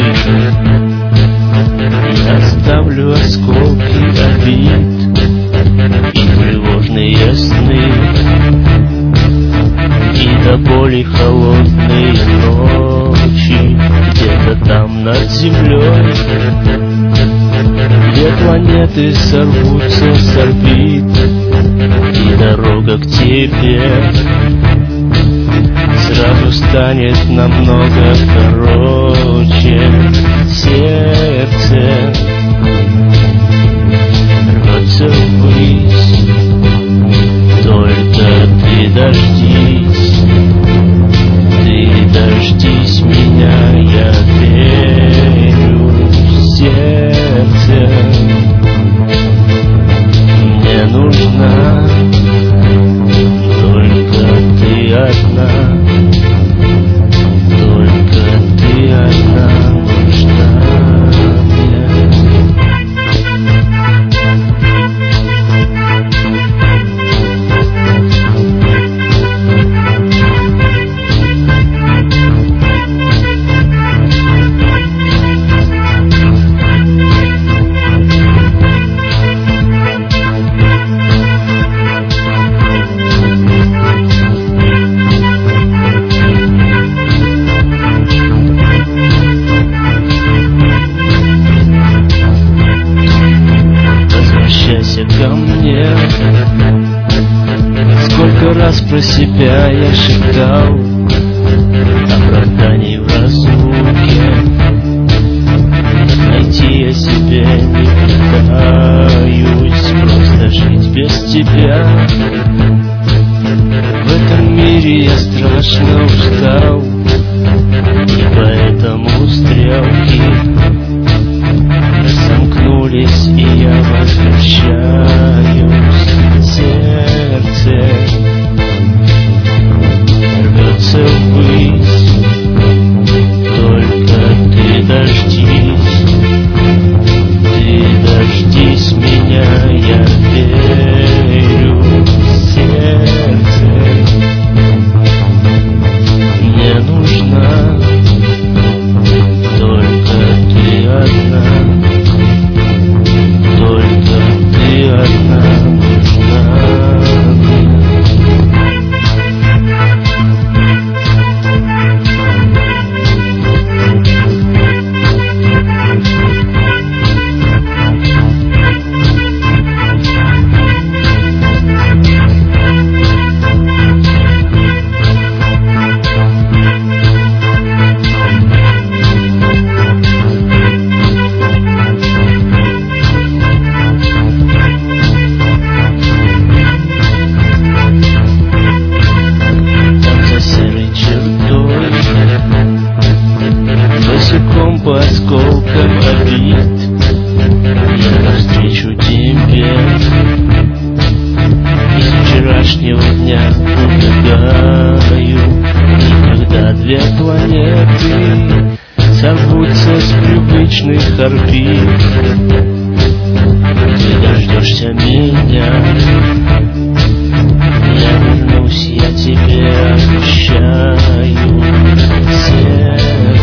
Я оставлю осколки обид и тревожные сны, и до боли холодные ночи где-то там над землей, где планеты сорвутся с орбит, и дорога к тебе сразу станет намного короче. Сердце рвется ввысь, только ты дождись меня, я верю в сердце. Мне нужна только ты одна. Ко мне. Сколько раз про себя я шептал оправданий в разлуке. Найти я себе не пытаюсь, просто жить без тебя. В этом мире я страшно устал, и поэтому стрелки сомкнулись, и я возвращаюсь. Сердце рвется ввысь, только ты дождись меня, я верю в сердце. Мне нужна только ты одна. По осколкам обид я навстречу тебе. Из вчерашнего дня убегаю, и когда две планеты сорвутся с привычных орбит, ты дождешься меня. Я вернусь, я тебе обещаю. Сердце